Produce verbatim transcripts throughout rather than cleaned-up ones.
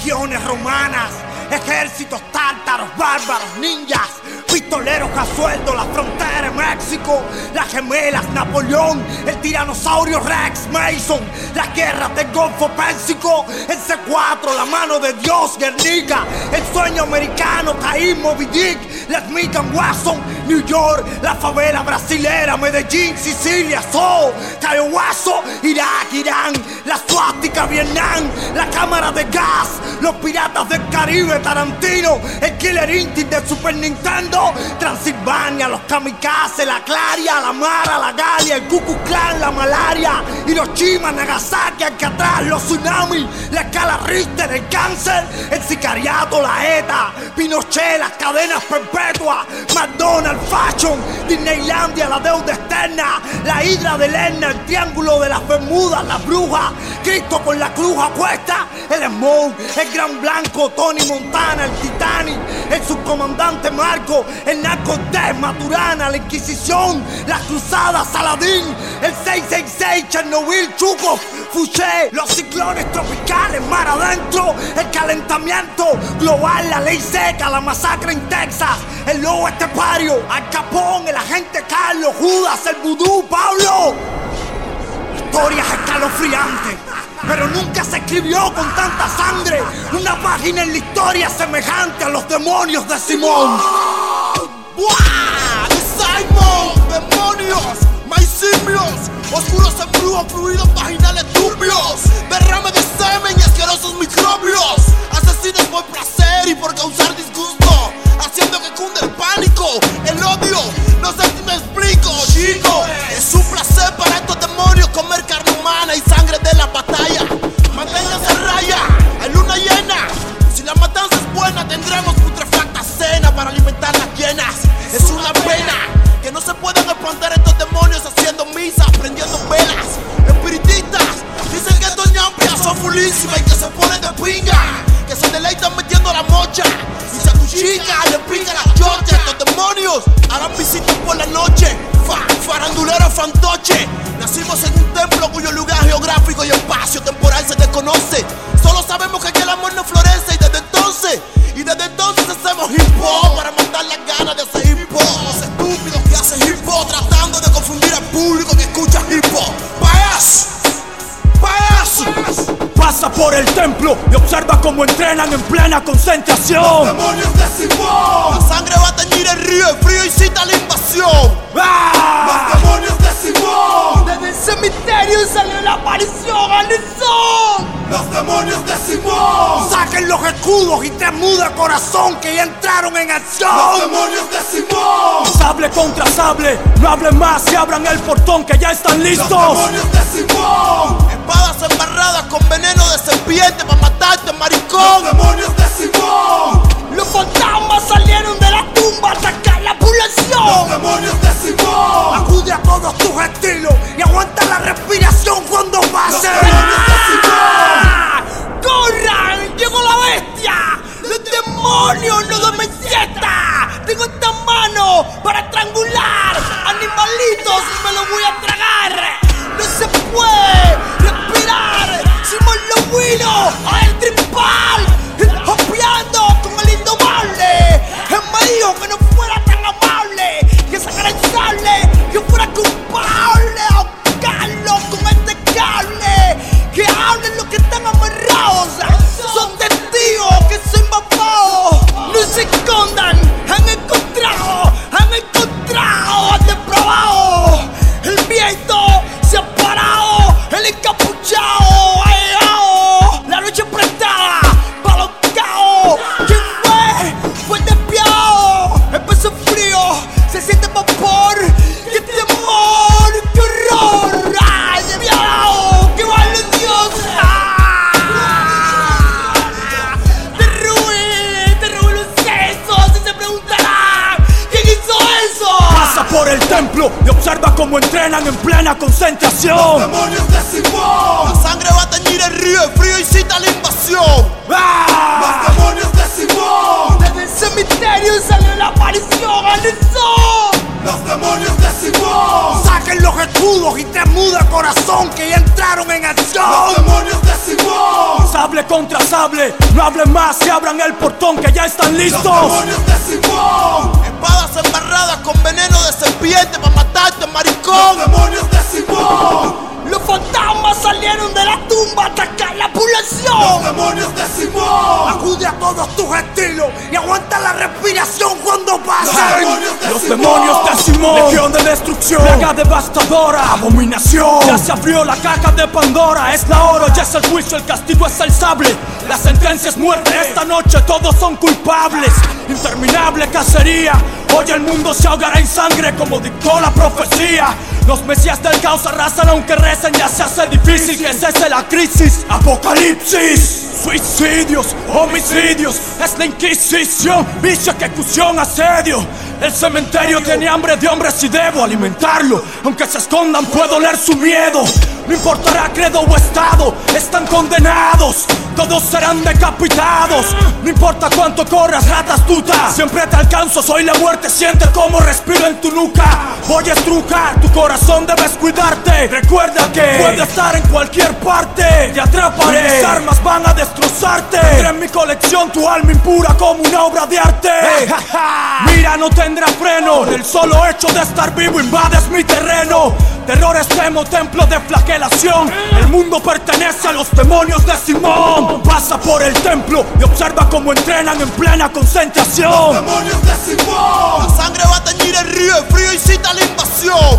legiones romanas, ejércitos tártaros, bárbaros, ninjas, pistoleros a sueldo, la frontera en México, las gemelas, Napoleón, el tiranosaurio Rex, Mason, las guerras del Golfo Pérsico, el C cuatro, la mano de Dios, Guernica, el sueño americano, Caín, Moby Dick, la Smith and Wesson, New York, la favela brasilera, Medellín, Sicilia, Seoul, Cayo Huaso, Irak, Irán, la suástica, Vietnam, la cámara de gas, los piratas del Caribe, Tarantino, el Killer Instinct de Super Nintendo, Transilvania, los kamikazes, la Claria, la Mara, la Galia, el Ku Klux Klan, la malaria, Hiroshima, Nagasaki, Alcatraz, los tsunamis, la escala Richter, el cáncer, el sicariato, la ETA, Pinochet, las cadenas perpetuas, McDonald's, Fashion, Disneylandia, la deuda externa, la hidra de Lerna, el triángulo de las Bermudas, la bruja, Cristo con la cruz a cuesta, el Smoke, el Gran Blanco, Tony Montana, el Titanic, el subcomandante Marco, el narco Tess, Maturana, la Inquisición, las cruzadas, Saladín, el seiscientos sesenta y seis, Chernobyl, Chukov, Fouché, los ciclones tropicales, mar adentro, el calentamiento global, la ley seca, la masacre en Texas, el lobo estepario, Al Capón, el agente Carlos, Judas, el vudú, Pablo. Historias escalofriantes, pero nunca se escribió con tanta sangre una página en la historia semejante a los demonios de Simón. ¡Buah! ¡De Simon! ¡Demonios! ¡Maicimios! Oscuros embrujos, fluidos vaginales turbios, derrame de semen y asquerosos microbios, asesinos por placer y por causar disgusto, haciendo que cunde el pánico, el odio. No sé si me explico, chico. Es un placer para estos demonios comer carne humana y sangre de la batalla. Manténganse a raya, hay luna llena. Si la matanza es buena, tendremos putrefacta cena para alimentar las llenas. Es una pena que no se puedan espantar estos demonios haciendo misa, prendiendo velas. Espiritistas dicen que estos ñampias son fulísimas y que se ponen de pinga, que se deleitan metiendo la mocha. Si se tu chica le pica la chocha, estos demonios harán visitas por la noche. Fa, farandulero fantoche. Nacimos en un templo cuyo lugar geográfico y espacio temporal se desconoce. Solo sabemos que aquí el amor no florece y desde entonces, y desde entonces hacemos hip hop para matar las ganas de hacer hip hop. Los estúpidos que hacen hip hop tratando de confundir al público que escucha hip hop. ¡Payaso! ¡Payaso! Pasa por el templo y observa cómo entrenan en plena concentración. Los demonios de Simón. La sangre va a teñir el río, el frío incita la invasión. ¡Ah! Los demonios de Simón. Desde el cementerio salió la aparición, Anderson. Los demonios de Simón. Saquen los escudos y te muda corazón que ya entraron en acción. Los demonios de Simón. Sable contra sable, no hablen más y abran el portón que ya están listos. Los demonios de Simón. Espadas embarradas con veneno de serpiente para matarte, maricón. Los demonios de Simón. Los fantasmas salieron de la tumba a atacar la población. Los demonios de Simón. Acude a todos tus estilos y aguanta la respiración cuando pase. Los demonios de Simón. ¡Corran! ¡Llegó la bestia! ¡Los demonios no duermen siesta! Tengo esta mano para estrangular animalitos y me los voy a tragar. No se puede respirar. Simón lo vino a el tripal, hopeando con el indomable. Él me dijo que no fuera tan amable, que sacara el sable, que fuera culpable. Ahogarlo con este cable, que hablen los que están amarrados. Son testigos que soy mamado. No se escondan, han encontrado, han encontrado al depravado. El viento se ha parado, el encapuchado ha llegado. La noche prestada para los caos. ¿Quién fue? Fue el despiado. Empezó frío, se siente vapor. ¡Qué temor! ¡Qué horror! ¡Ay, despiado! ¡Qué vale Dios! ¡Ah! Te robé, te robé los sesos. Y se preguntará, ¿quién hizo eso? Pasa por el templo y observa cómo entrenan en plena concentración. Los demonios de Simón. La sangre va a teñir el río, el frío incita la invasión. ¡Ah! Los demonios de Simón. Desde el cementerio salió la aparición, Anderson. Los demonios de Simón. Saquen los escudos y te muda corazón que ya entraron en acción. Los demonios de Simón. Sable contra sable, no hablen más y abran el portón que ya están listos. Los demonios de Simón. Espadas embarradas con veneno de serpiente para matarte, maricón. Los demonios de Simón. Los fantasmas salieron de la tumba a atacar la población. Los demonios de Simón. Acude a todos tus estilos y aguanta la respiración cuando pasen. Los demonios de Los Simón. demonios de Simón, legión de destrucción, plaga devastadora, abominación. Ya se abrió la caja de Pandora, es la hora, ya es el juicio, el castigo es el sable. La sentencia es muerte, esta noche todos son culpables. Interminable cacería, hoy el mundo se ahogará en sangre como dictó la profecía. Los mesías del caos arrasan aunque recen, ya se hace difícil que cese la crisis. Apocalipsis, suicidios, homicidios, es la inquisición, vicio, ejecución, asedio. El cementerio tiene hambre de hombres y debo alimentarlo. Aunque se escondan puedo leer su miedo. No importará credo o estado, están condenados. Todos serán decapitados. No importa cuánto corras, rata astuta, siempre te alcanzo, soy la muerte, siente como respiro en tu nuca. Voy a estrujar, tu corazón debes cuidarte. Recuerda que puede estar en cualquier parte. Te atraparé, mis armas van a destrozarte. Tendré en mi colección tu alma impura como una obra de arte. Hey, ja, ja. Mira, no tendrá freno. Por el solo hecho de estar vivo invades mi terreno. Terrores temo, templo de flagelación. El mundo pertenece a los demonios de Simón. Pasa por el templo y observa cómo entrenan en plena concentración. Los demonios de Simón. La sangre va a teñir el río, el frío incita la invasión.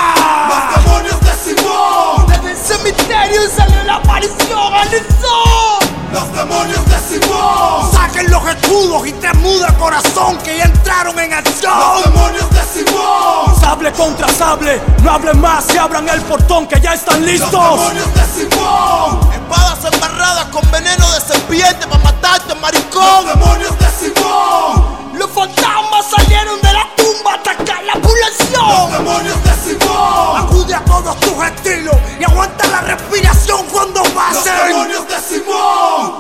¡Ah! Los demonios de Simón. Desde el cementerio salió la aparición al sol. Los demonios de Simón. Saquen los escudos y te muda el corazón que ya entraron en Los acción. demonios de Simón. Sable contra sable, no hablen más y abran el portón que ya están Los listos. demonios de Simón. Espadas embarradas con veneno de serpiente para matarte, maricón. Los demonios de Simón. Los fantasmas salieron de la tumba a atacar la Los población. demonios de Simón. Acude a todos tus estilos y aguanta la respiración cuando Los pasen. demonios de Simón.